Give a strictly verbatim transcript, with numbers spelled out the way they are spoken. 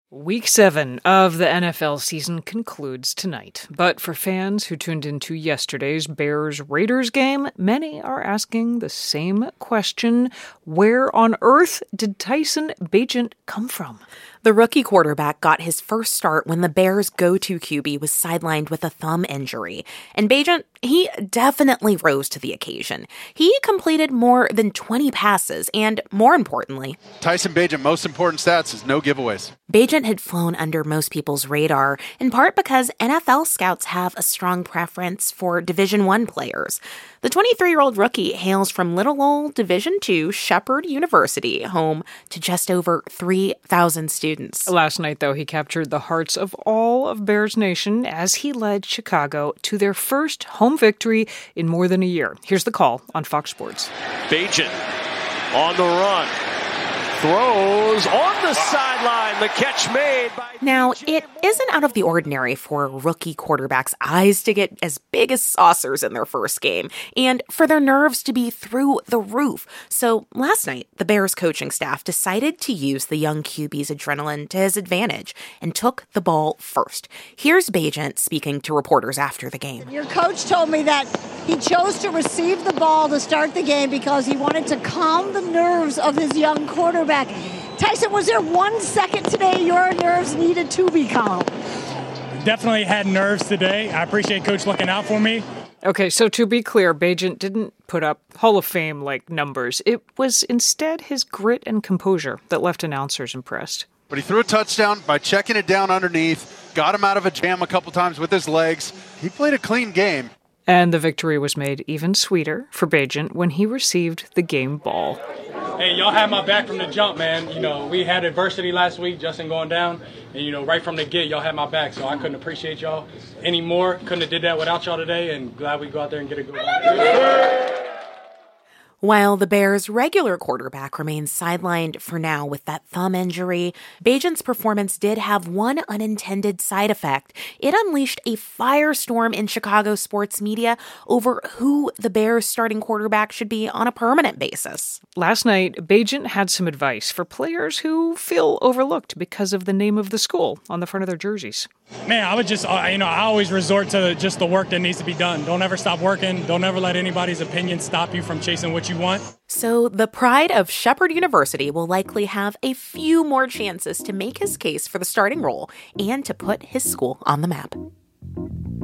Week seven of the N F L season concludes tonight. But for fans who tuned into yesterday's Bears-Raiders game, many are asking the same question: where on earth did Tyson Bagent come from? The rookie quarterback got his first start when the Bears' go-to Q B was sidelined with a thumb injury. And Bagent, he definitely rose to the occasion. He completed more than twenty passes, and more importantly, Tyson Bagent, most important stats is no giveaways. Bagent had flown under most people's radar, in part because N F L scouts have a strong preference for Division I players. The twenty-three-year-old rookie hails from little old Division two Shepherd University, home to just over three thousand students. Last night, though, he captured the hearts of all of Bears Nation as he led Chicago to their first home victory in more than a year. Here's the call on Fox Sports. Bagent on the run. Throws on the sideline. The catch made by... Now, it isn't out of the ordinary for rookie quarterbacks' eyes to get as big as saucers in their first game, and for their nerves to be through the roof. So last night, the Bears coaching staff decided to use the young Q B's adrenaline to his advantage and took the ball first. Here's Bagent speaking to reporters after the game. Your coach told me that he chose to receive the ball to start the game because he wanted to calm the nerves of his young quarterback. Tyson, was there one second today your nerves needed to be calm? Definitely had nerves today. I appreciate Coach looking out for me. Okay, so to be clear, Bagent didn't put up Hall of Fame-like numbers. It was instead his grit and composure that left announcers impressed. But he threw a touchdown by checking it down underneath, got him out of a jam a couple times with his legs. He played a clean game. And the victory was made even sweeter for Bagent when he received the game ball. Hey, y'all had my back from the jump, man. You know, we had adversity last week, Justin going down. And, you know, right from the get, y'all had my back. So I couldn't appreciate y'all anymore. Couldn't have did that without y'all today. And glad we go out there and get a good one. While the Bears' regular quarterback remains sidelined for now with that thumb injury, Bagent's performance did have one unintended side effect. It unleashed a firestorm in Chicago sports media over who the Bears' starting quarterback should be on a permanent basis. Last night, Bagent had some advice for players who feel overlooked because of the name of the school on the front of their jerseys. Man, I would just, uh, you know, I always resort to just the work that needs to be done. Don't ever stop working. Don't ever let anybody's opinion stop you from chasing what you want. So the pride of Shepherd University will likely have a few more chances to make his case for the starting role and to put his school on the map.